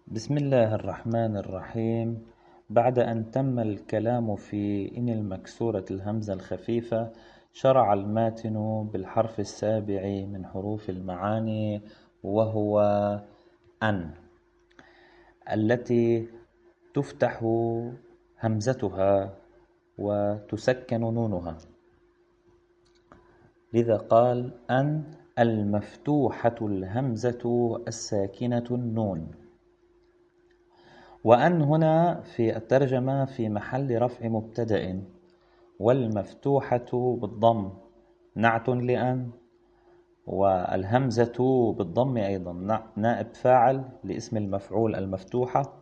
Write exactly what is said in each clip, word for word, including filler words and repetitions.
بسم الله الرحمن الرحيم. بعد أن تم الكلام في إن المكسورة الهمزة الخفيفة، شرع الماتن بالحرف السابع من حروف المعاني، وهو أن، التي تفتح همزتها وتسكن نونها. لذا قال أن المفتوحة الهمزة الساكنة النون. وأن هنا في الترجمة في محل رفع مبتدأ، والمفتوحة بالضم نعت لأن، والهمزة بالضم أيضا نائب فاعل لاسم المفعول المفتوحة،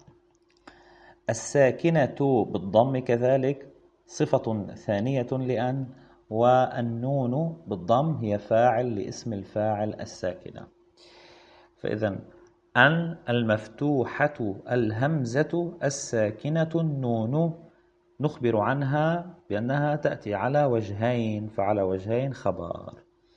الساكنة بالضم كذلك صفة ثانية لأن، والنون بالضم هي فاعل لاسم الفاعل الساكنة. فإذا أن المفتوحة الهمزة الساكنة النون نخبر عنها بأنها تأتي على وجهين، فعلى وجهين خبر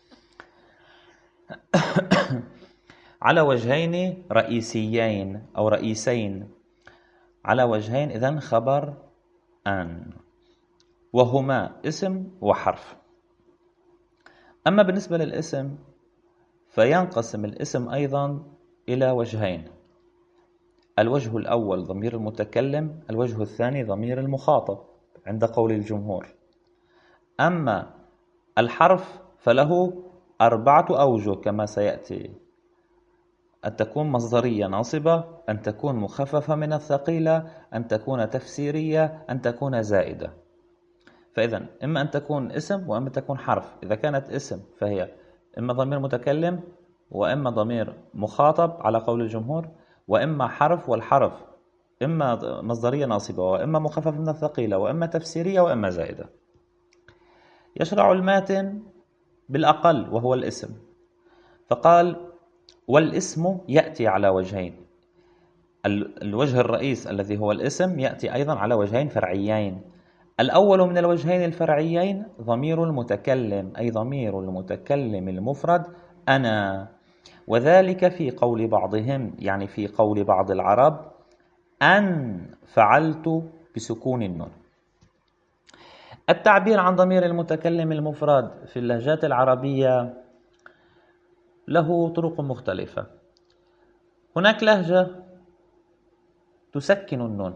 على وجهين رئيسيين أو رئيسين، على وجهين إذن خبر أن، وهما اسم وحرف. أما بالنسبة للاسم فينقسم الاسم أيضا إلى وجهين: الوجه الأول ضمير المتكلم، الوجه الثاني ضمير المخاطب عند قول الجمهور. أما الحرف فله أربعة أوجه كما سيأتي: أن تكون مصدرية ناصبة، أن تكون مخففة من الثقيلة، أن تكون تفسيرية، أن تكون زائدة. فإذا إما أن تكون اسم وإما تكون حرف. إذا كانت اسم فهي إما ضمير متكلم وإما ضمير مخاطب على قول الجمهور، وإما حرف، والحرف إما مصدرية ناصبة وإما مخفف من الثقيلة وإما تفسيرية وإما زائدة. يشرع الماتن بالأقل وهو الاسم، فقال: والاسم يأتي على وجهين. الوجه الرئيس الذي هو الاسم يأتي أيضا على وجهين فرعيين. الأول من الوجهين الفرعيين ضمير المتكلم، أي ضمير المتكلم المفرد أنا، وذلك في قول بعضهم، يعني في قول بعض العرب: أن فعلت بسكون النون. التعبير عن ضمير المتكلم المفرد في اللهجات العربية له طرق مختلفة. هناك لهجة تسكن النون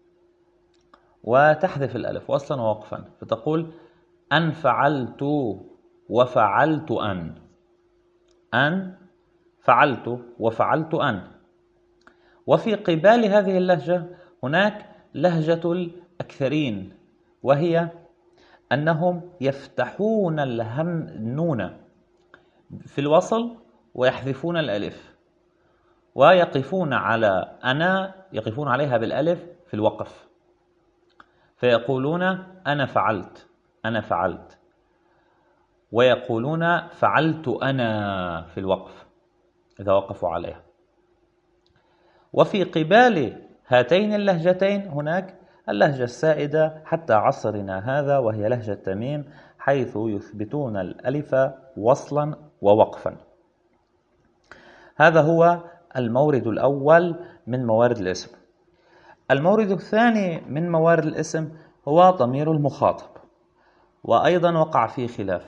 وتحذف الألف وصلا ووقفا، فتقول: أن فعلت وفعلت أن، أن فعلت وفعلت أن. وفي قبال هذه اللهجة هناك لهجة الأكثرين، وهي أنهم يفتحون الهم النون في الوصل ويحذفون الألف، ويقفون على أنا، يقفون عليها بالألف في الوقف، فيقولون أنا فعلت، أنا فعلت، ويقولون فعلت أنا في الوقف إذا وقفوا عليها. وفي قبال هاتين اللهجتين هناك اللهجة السائدة حتى عصرنا هذا، وهي لهجة تميم، حيث يثبتون الألف وصلا ووقفا. هذا هو المورد الأول من موارد الاسم. المورد الثاني من موارد الاسم هو ضمير المخاطب، وأيضا وقع فيه خلاف.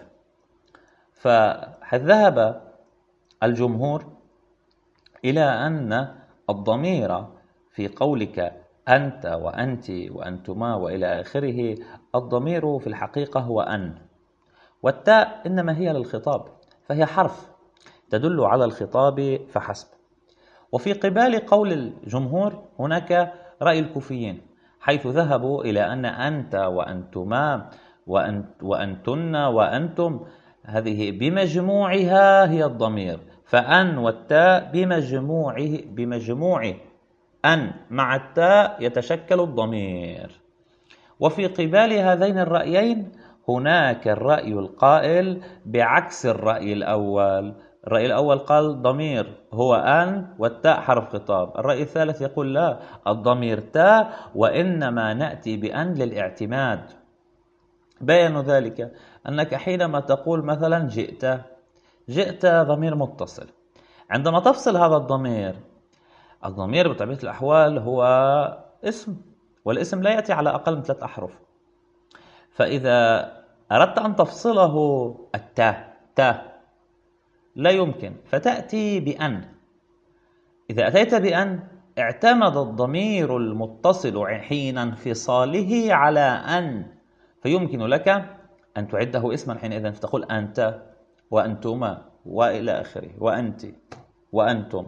فذهب الجمهور إلى أن الضمير في قولك أنت وأنت وأنتما وإلى آخره، الضمير في الحقيقة هو أن، والتاء إنما هي للخطاب، فهي حرف تدل على الخطاب فحسب. وفي قبال قول الجمهور هناك رأي الكوفيين، حيث ذهبوا إلى أن أنت وأنتما وأنت وأنتن وأنتم هذه بمجموعها هي الضمير، فأن والتاء بمجموعه بمجموعه أن مع التاء يتشكل الضمير. وفي قبال هذين الرأيين هناك الرأي القائل بعكس الرأي الأول. الرأي الأول قال ضمير هو أن والتاء حرف خطاب. الرأي الثالث يقول لا، الضمير تاء، وإنما نأتي بأن للاعتماد. بيان ذلك أنك حينما تقول مثلا جئت، جئت ضمير متصل، عندما تفصل هذا الضمير الضمير بطبيعة الأحوال هو اسم، والاسم لا يأتي على أقل من ثلاث أحرف. فإذا أردت أن تفصله التاء تاء لا يمكن، فتأتي بأن. إذا أتيت بأن اعتمد الضمير المتصل حين انفصاله على أن، فيمكن لك أن تعده اسما حينئذ، فتقول أنت وأنتما وإلى آخره، وأنت وأنتم.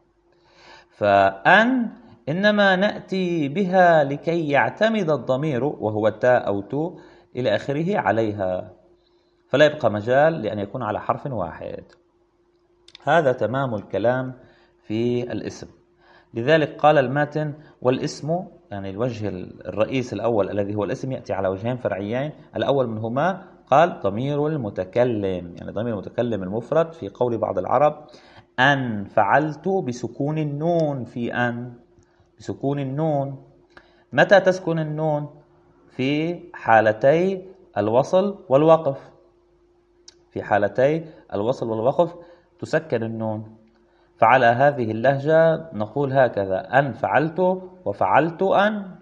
فأن إنما نأتي بها لكي يعتمد الضمير وهو تاء أو تو إلى آخره عليها، فلا يبقى مجال لأن يكون على حرف واحد. هذا تمام الكلام في الاسم. لذلك قال الماتن: والاسم، يعني الوجه الرئيس الأول الذي هو الاسم، يأتي على وجهين فرعيين. الأول منهما قال ضمير المتكلم، يعني ضمير المتكلم المفرد في قول بعض العرب: أن فعلت، بسكون النون في أن، بسكون النون. متى تسكن النون؟ في حالتي الوصل والوقف. في حالتي الوصل والوقف تسكن النون. فعلى هذه اللهجة نقول هكذا: أن فعلت وفعلت أن.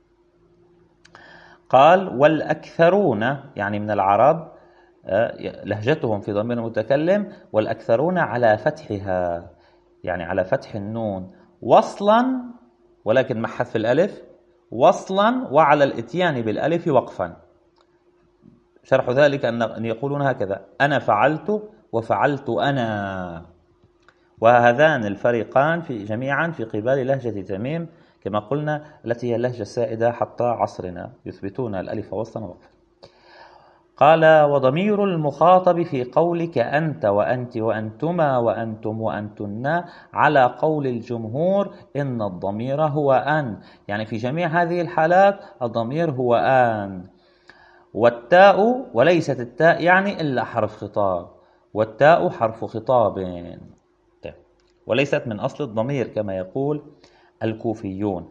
قال: والأكثرون، يعني من العرب لهجتهم في ضمير المتكلم، والأكثرون على فتحها، يعني على فتح النون وصلا، ولكن مع حذف الألف وصلا، وعلى الاتيان بالألف وقفا. شرح ذلك أن يقولون هكذا: أنا فعلت وفعلت أنا. وهذان الفريقان في جميعا في قبال لهجة تميم كما قلنا، التي هي اللهجة السائدة حتى عصرنا، يثبتون الألف وصلا وقفا. قال: وضمير المخاطب في قولك أنت وأنت وأنتما وأنتم وأنتن، على قول الجمهور إن الضمير هو أن، يعني في جميع هذه الحالات الضمير هو أن. والتاء، وليست التاء يعني إلا حرف خطاب، والتاء حرف خطاب، وليست من أصل الضمير كما يقول الكوفيون.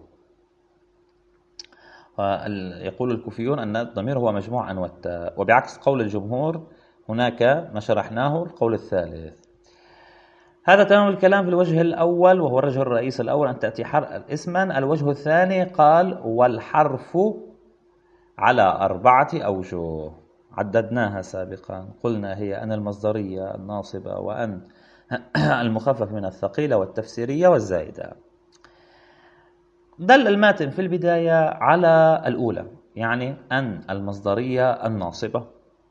يقول الكوفيون أن الضمير هو مجموع أن والتاء، وبعكس قول الجمهور هناك ما شرحناه القول الثالث. هذا تمام الكلام في الوجه الأول، وهو الوجه الرئيس الأول، أن تأتي اسما. الوجه الثاني قال: والحرف على أربعة أوجه، عددناها سابقا، قلنا هي أن المصدرية الناصبة، وأن المخفف من الثقيلة والتفسيرية والزائدة. دل الماتن في البداية على الأولى، يعني أن المصدرية الناصبة،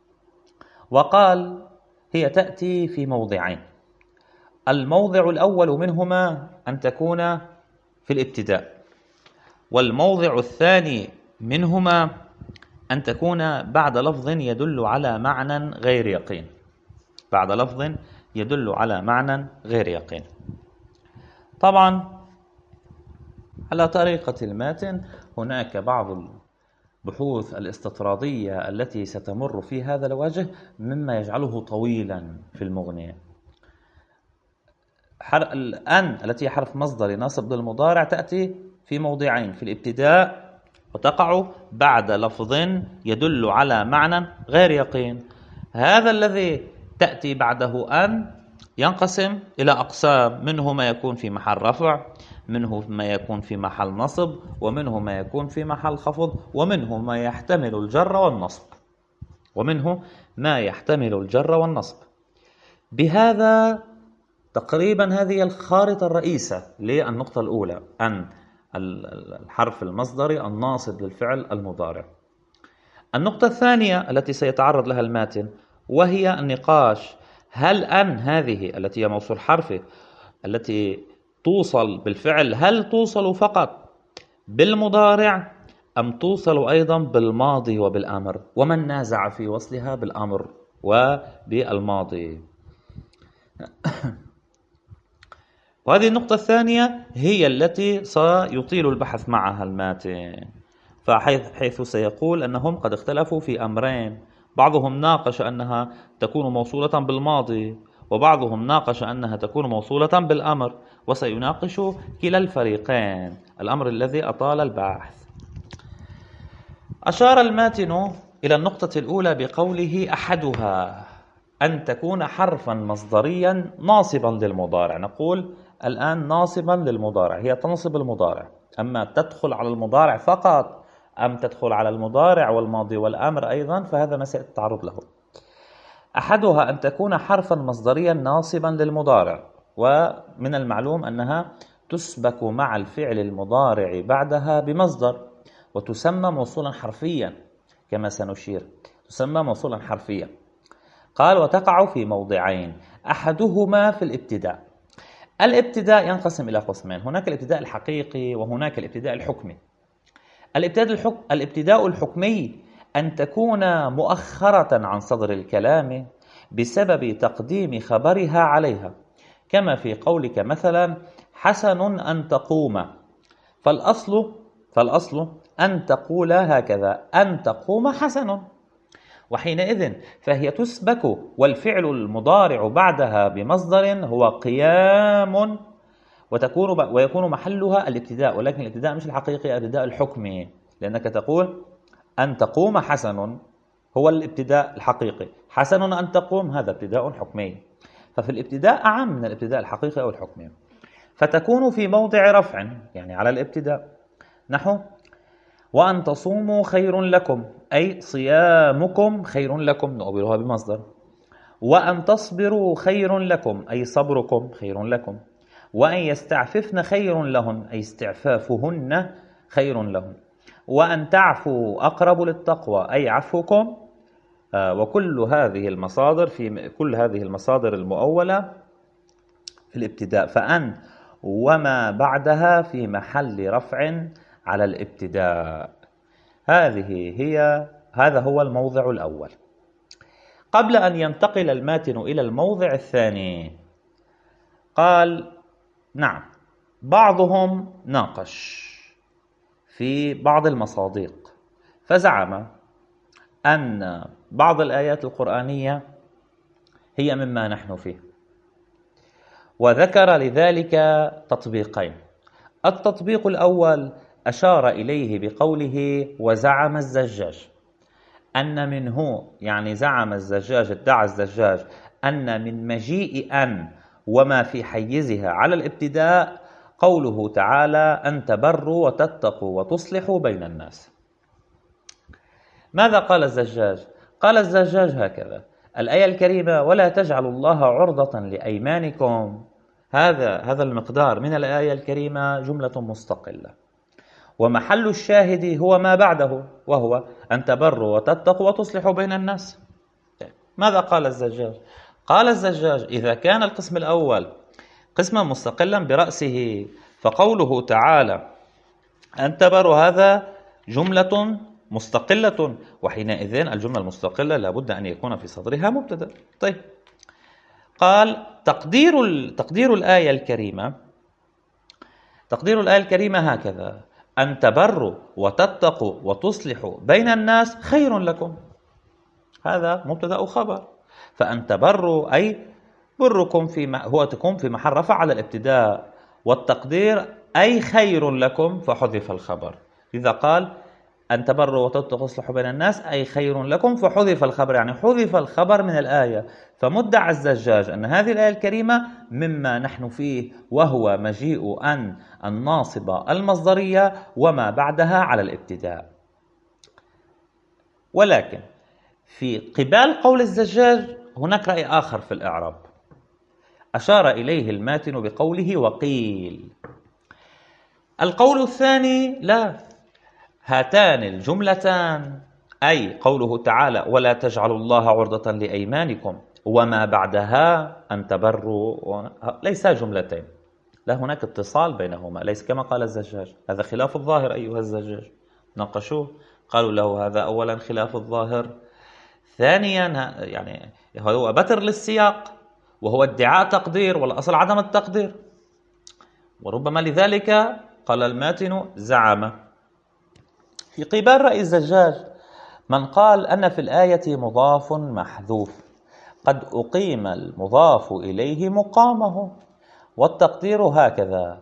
وقال هي تأتي في موضعين. الموضع الأول منهما أن تكون في الابتداء، والموضع الثاني منهما أن تكون بعد لفظ يدل على معنى غير يقين، بعد لفظ يدل على معنى غير يقين. طبعا على طريقة الماتن هناك بعض البحوث الاستطرادية التي ستمر في هذا الوجه مما يجعله طويلا في المغنية. الأن التي حرف مصدر ناصب للمضارع تأتي في موضعين: في الابتداء، وتقع بعد لفظ يدل على معنى غير يقين. هذا الذي تأتي بعده أن ينقسم إلى أقسام: منه ما يكون في محل رفع، منه ما يكون في محل نصب، ومنه ما يكون في محل خفض، ومنه ما يحتمل الجر والنصب، ومنه ما يحتمل الجر والنصب. بهذا تقريبا هذه الخارطة الرئيسة للنقطة الأولى، أن الحرف المصدري الناصب للفعل المضارع. النقطة الثانية التي سيتعرض لها الماتن وهي النقاش: هل أن هذه التي هي موصول حرفي التي توصل بالفعل، هل توصل فقط بالمضارع أم توصل أيضا بالماضي وبالأمر؟ ومن نازع في وصلها بالأمر وبالماضي؟ وهذه النقطة الثانية هي التي سيطيل البحث معها الماتن، فحيث سيقول أنهم قد اختلفوا في أمرين: بعضهم ناقش أنها تكون موصولة بالماضي، وبعضهم ناقش أنها تكون موصولة بالأمر، وسيناقش كلا الفريقين، الأمر الذي أطال البحث. أشار الماتن إلى النقطة الأولى بقوله: أحدها أن تكون حرفا مصدريا ناصبا للمضارع. نقول الآن ناصبا للمضارع، هي تنصب المضارع. أما تدخل على المضارع فقط أم تدخل على المضارع والماضي والأمر أيضا، فهذا ما سيتعرض له. أحدها أن تكون حرفا مصدريا ناصبا للمضارع، ومن المعلوم أنها تسبك مع الفعل المضارع بعدها بمصدر، وتسمى موصولا حرفيا كما سنشير، تسمى موصولا حرفيا. قال وتقع في موضعين، أحدهما في الابتداء. الابتداء ينقسم إلى قسمين، هناك الابتداء الحقيقي وهناك الابتداء الحكمي. الابتداء, الحك... الابتداء الحكمي أن تكون مؤخرة عن صدر الكلام بسبب تقديم خبرها عليها، كما في قولك مثلا حسن أن تقوم، فالأصل, فالأصل أن تقول هكذا أن تقوم حسن، وحينئذ فهي تسبك والفعل المضارع بعدها بمصدر هو قيام، وتكون ويكون محلها الابتداء، ولكن الابتداء مش الحقيقي، الابتداء الحكمي، لأنك تقول أن تقوم حسن هو الابتداء الحقيقي، حسن أن تقوم هذا ابتداء حكمي، ففي الابتداء أعم من الابتداء الحقيقي أو الحكمي، فتكون في موضع رفع يعني على الابتداء، نحو وأن تصوموا خير لكم، أي صيامكم خير لكم، نؤولها بمصدر. وأن تصبروا خير لكم، أي صبركم خير لكم. وأن يستعففن خير لهن، أي استعفافهن خير لهم. وأن تعفوا أقرب للتقوى، أي عفوكم. آه وكل هذه المصادر في كل هذه المصادر المؤولة في الابتداء، فأن وما بعدها في محل رفع على الابتداء. هذه هي هذا هو الموضع الأول. قبل أن ينتقل الماتن إلى الموضع الثاني قال نعم بعضهم ناقش في بعض المصادق، فزعم أن بعض الآيات القرآنية هي مما نحن فيه، وذكر لذلك تطبيقين. التطبيق الأول أشار إليه بقوله وزعم الزجاج أن منه، يعني زعم الزجاج ادعى الزجاج أن من مجيء أن وما في حيزها على الابتداء قوله تعالى أن تبروا وتتقوا وتصلحوا بين الناس. ماذا قال الزجاج؟ قال الزجاج هكذا: الآية الكريمة ولا تجعلوا الله عرضة لأيمانكم، هذا هذا المقدار من الآية الكريمة جملة مستقلة، ومحل الشاهد هو ما بعده وهو أن تبروا وتتقوا وتصلحوا بين الناس. ماذا قال الزجاج؟ قال الزجاج إذا كان القسم الأول قسما مستقلا برأسه فقوله تعالى أن تبروا هذا جملة مستقلة، وحينئذ الجملة المستقلة لابد أن يكون في صدرها مبتدأ. طيب قال تقدير تقدير الآية الكريمة تقدير الآية الكريمة هكذا: أن تبروا وتتقوا وتصلحوا بين الناس خير لكم، هذا مبتدأ وخبر. فأن تبروا أي بركم في هو تكون في محل رفع على الابتداء، والتقدير أي خير لكم فحذف الخبر. إذا قال أن تبروا وتتقوا وتصلحوا بين الناس أي خير لكم فحذف الخبر، يعني حذف الخبر من الآية. فمدعى الزجاج أن هذه الآية الكريمة مما نحن فيه، وهو مجيء أن الناصبة المصدرية وما بعدها على الابتداء. ولكن في قبال قول الزجاج هناك رأي آخر في الإعراب أشار إليه الماتن بقوله وقيل. القول الثاني لا، هاتان الجملتان أي قوله تعالى ولا تجعلوا الله عرضة لأيمانكم وما بعدها أن تبروا ليس جملتين، لا هناك اتصال بينهما، ليس كما قال الزجاج. هذا خلاف الظاهر أيها الزجاج، ناقشوه قالوا له هذا أولا خلاف الظاهر، ثانيا يعني هو بتر للسياق وهو ادعاء تقدير والأصل عدم التقدير، وربما لذلك قال الماتن زعم. في قبال رأي الزجاج من قال أن في الآية مضاف محذوف قد أقيم المضاف إليه مقامه، والتقدير هكذا: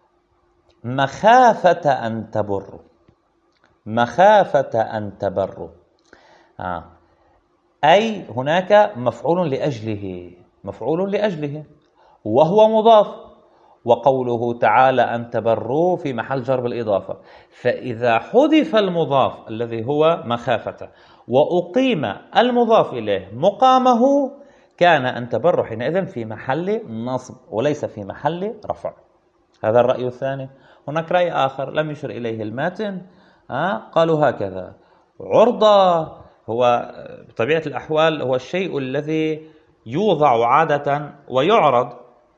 مخافة أن تبروا، مخافة أن تبروا، آه. أي هناك مفعول لأجله، مفعول لأجله وهو مضاف، وقوله تعالى أن تبروا في محل جر بالإضافة. فإذا حذف المضاف الذي هو مخافة وأقيم المضاف إليه مقامه كان أن تبروا حينئذ في محل نصب وليس في محل رفع. هذا الرأي الثاني. هناك رأي آخر لم يشر إليه الماتن، آه قالوا هكذا: عرضة هو بطبيعة الأحوال هو الشيء الذي يوضع عادة ويعرض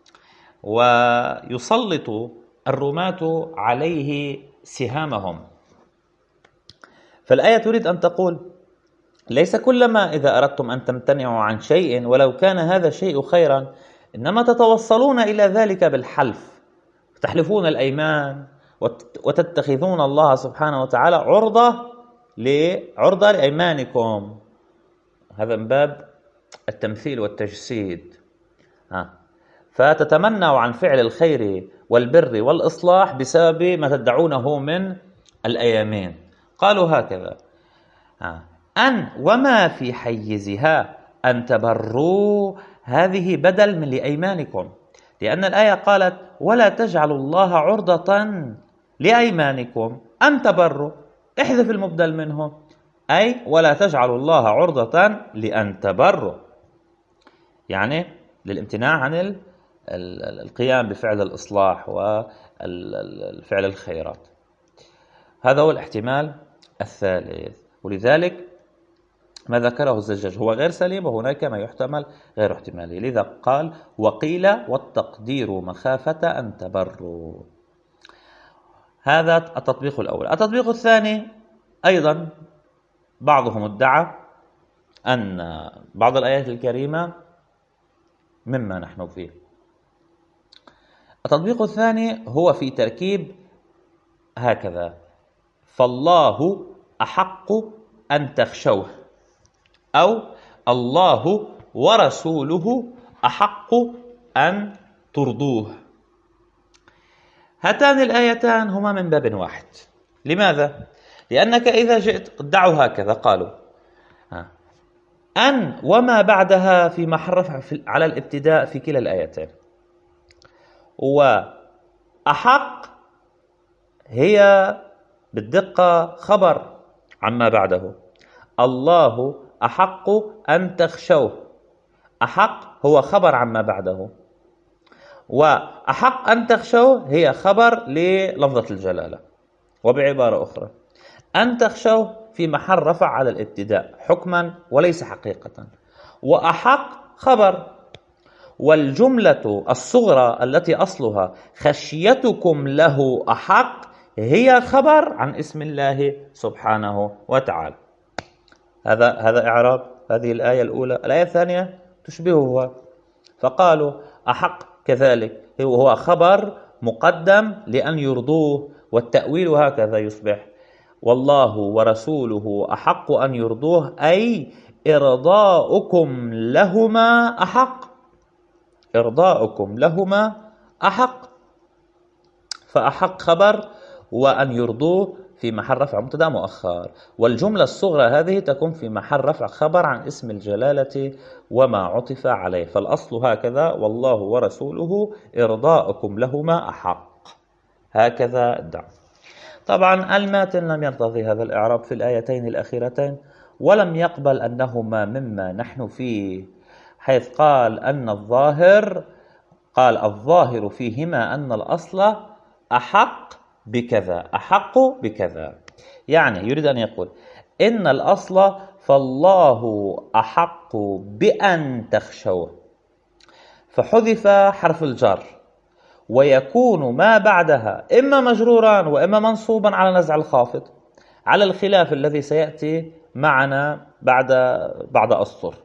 ويسلط الرماة عليه سهامهم. فالآية تريد أن تقول: ليس كلما إذا أردتم أن تمتنعوا عن شيء ولو كان هذا الشيء خيرا إنما تتوصلون إلى ذلك بالحلف، تحلفون الأيمان وتتخذون الله سبحانه وتعالى عرضة لعرضة لأيمانكم. هذا من باب التمثيل والتجسيد. ها. فتتمنوا عن فعل الخير والبر والإصلاح بسبب ما تدعونه من الأيامين. قالوا هكذا: ها. أن وما في حيزها أن تبروا، هذه بدل من لأيمانكم، لأن الآية قالت: ولا تجعلوا الله عرضة لأيمانكم أن تبروا، احذف المبدل منه، أي ولا تجعلوا الله عرضة لأن تبروا، يعني للامتناع عن القيام بفعل الإصلاح وفعل الخيرات. هذا هو الاحتمال الثالث، ولذلك ما ذكره الزجاج هو غير سليم، وهناك ما يحتمل غير احتمالي، لذا قال: وقيل والتقدير مخافة أن تبروا. هذا التطبيق الأول. التطبيق الثاني أيضا بعضهم ادعى أن بعض الآيات الكريمة مما نحن فيه. التطبيق الثاني هو في تركيب هكذا: فالله أحق أن تخشوه، أو الله ورسوله أحق أن ترضوه. هاتان الآيتان هما من باب واحد. لماذا؟ لأنك إذا جئت ادعوا هكذا، قالوا أن وما بعدها في محل رفع على الابتداء في كلا الآيتين، وأحق هي بالدقة خبر عما بعده. الله أحق أن تخشوه، أحق هو خبر عما بعده، وأحق أن تخشوه هي خبر للفظة الجلالة. وبعبارة أخرى، أن تخشوه في محل رفع على الابتداء حكما وليس حقيقة، وأحق خبر. والجملة الصغرى التي أصلها خشيتكم له أحق هي خبر عن اسم الله سبحانه وتعالى. هذا هذا إعراب هذه الآية الأولى. الآية الثانية تشبهها، فقالوا أحق كذلك هو خبر مقدم لأن يرضوه، والتأويل هكذا يصبح: والله ورسوله أحق أن يرضوه، أي إرضاؤكم لهما أحق، إرضاؤكم لهما أحق. فأحق خبر، وأن يرضوه في محل رفع مبتدأ مؤخر، والجملة الصغرى هذه تكون في محل رفع خبر عن اسم الجلالة وما عطف عليه. فالأصل هكذا: والله ورسوله إرضاؤكم لهما أحق. هكذا الدعوة. طبعا الماتن لم يرتضي هذا الإعراب في الآيتين الأخيرتين، ولم يقبل أنهما مما نحن فيه، حيث قال أن الظاهر قال الظاهر فيهما أن الأصل أحق بكذا، أحق بكذا، يعني يريد أن يقول إن الأصل فالله أحق بأن تخشوه، فحذف حرف الجر، ويكون ما بعدها إما مجرورا وإما منصوبا على نزع الخافض، على الخلاف الذي سيأتي معنا بعد بعد أسطر.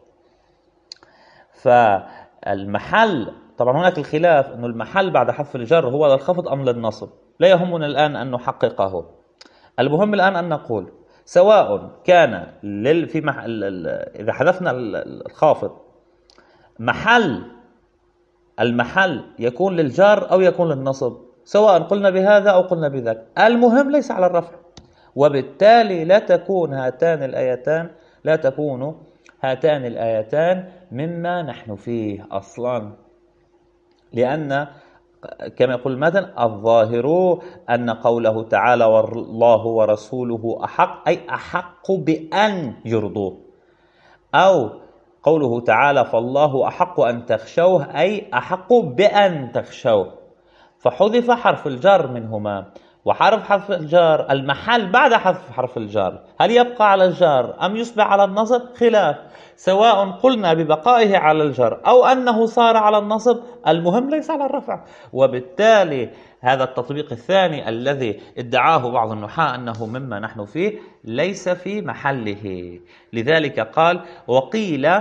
فالمحل طبعا هناك الخلاف أنه المحل بعد حرف الجر هو للخفض أم للنصب، لا يهمنا الآن أن نحققه. المهم الآن أن نقول سواء كان لل في محل إذا حذفنا الخافض محل المحل يكون للجار أو يكون للنصب، سواء قلنا بهذا أو قلنا بذاك، المهم ليس على الرفع. وبالتالي لا تكون هاتان الآيتان لا تكون هاتان الآيتان مما نحن فيه أصلا، لأن كما يقول المتن: الظاهر أن قوله تعالى والله ورسوله أحق، أي أحق بأن يرضوه، أو قوله تعالى فالله أحق أن تخشوه، أي أحق بأن تخشوه، فحذف حرف الجر منهما. وحرف حرف الجار المحل بعد حذف حرف الجار، هل يبقى على الجار أم يصبح على النصب؟ خلاف، سواء قلنا ببقائه على الجر أو أنه صار على النصب، المهم ليس على الرفع. وبالتالي هذا التطبيق الثاني الذي ادعاه بعض النحاة أنه مما نحن فيه ليس في محله. لذلك قال: وقيل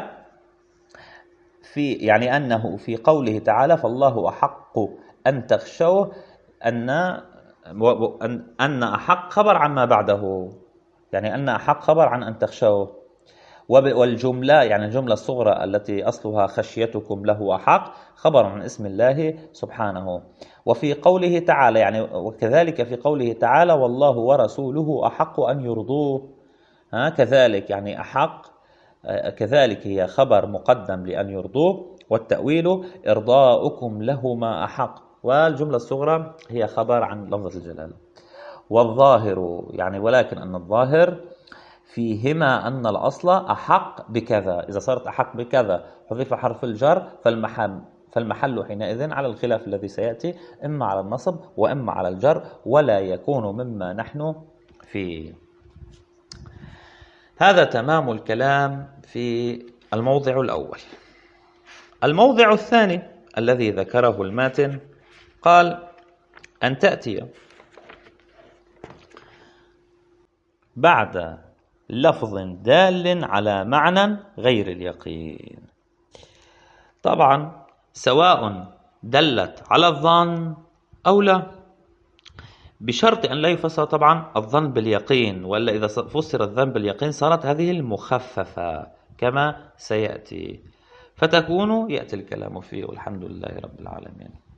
في يعني أنه في قوله تعالى فالله أحق أن تخشوه، أن أن أحق خبر عما بعده، يعني أن أحق خبر عن أن تخشوه. والجملة يعني الجملة الصغرى التي أصلها خشيتكم له أحق خبر عن اسم الله سبحانه. وفي قوله تعالى يعني وكذلك في قوله تعالى والله ورسوله أحق أن يرضوه، ها كذلك يعني أحق كذلك هي خبر مقدم لأن يرضوه، والتأويل إرضاؤكم لهما أحق، والجملة الصغرى هي خبر عن لفظة الجلالة. والظاهر يعني ولكن أن الظاهر فيهما أن الأصل أحق بكذا، إذا صارت أحق بكذا حذف حرف الجر فالمحل فالمحل حينئذ على الخلاف الذي سيأتي، إما على النصب وإما على الجر، ولا يكون مما نحن فيه. هذا تمام الكلام في الموضع الأول. الموضع الثاني الذي ذكره الماتن قال: أن تأتي بعد لفظ دال على معنى غير اليقين. طبعا سواء دلت على الظن أو لا، بشرط أن لا يفسر طبعا الظن باليقين، وإلا إذا فسر الظن باليقين صارت هذه المخففة كما سيأتي، فتكون يأتي الكلام فيه. والحمد لله رب العالمين.